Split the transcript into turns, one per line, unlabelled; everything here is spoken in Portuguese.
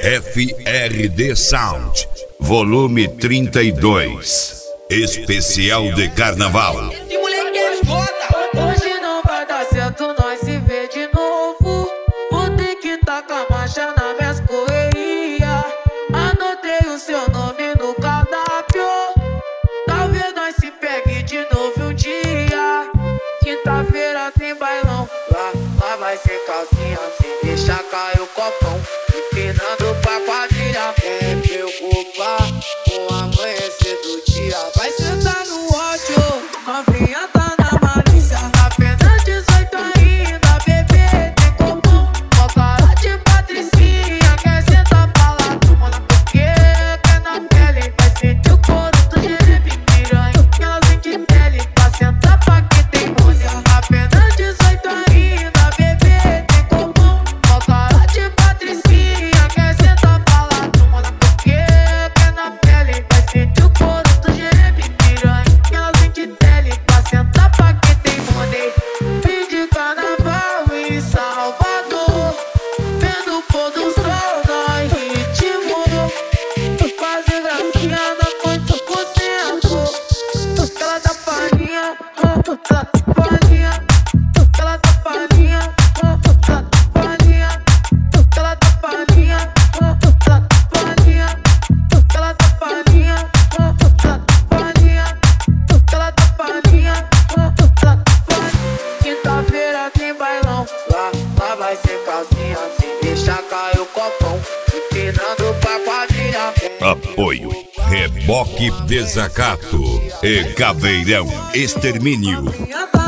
FRD Sound, volume 32, especial de carnaval.
Esse moleque é foda.
Hoje não vai dar certo, nós se vê de novo. Vou ter que tacar marcha na minhas correria. Anotei o seu nome no cardápio. Talvez nós se pegue de novo um dia. Quinta-feira tem bailão. Lá vai ser calcinha, sem deixar cair o copão. Empinando pra quadrilha, quem preocupar com o amanhecer do dia. Vai sentar no ódio, novinha tá na malícia. Apenas 18 ainda, bebê tem comum. Ó cara de patricinha, quer sentar pra lá, tomando porque quer na pele. Vai sentir o couro do jerepe, piranha, que ela sente pele. Pra sentar pra quem tem música. Apenas 18 ainda, bebê tem comum. Ó cara de patricinha, quer sentar pra lá, tomando porque quer na pele. Vai sentir o couro do jerepe, piranha, que ela sente pele. Pra sentar pra quem tem money. Fim de carnaval em Salvador, vendo o pôr do sol no ritmo. Fazer gracinha na noite com centro. Ela dá palhinha, ela dá palhinha. Ela dá palhinha, ela dá palhinha. Ela dá palhinha, ela dá palhinha. Ela dá palhinha, ela dá palhinha. Ela dá palhinha, ela dá palhinha. Quinta-feira tem bailão. Lá vai ser calcinha, sem deixar cair o copão. Empinando pra quadrilha.
Apoio Reboque Desacato e Caveirão Extermínio.
Minha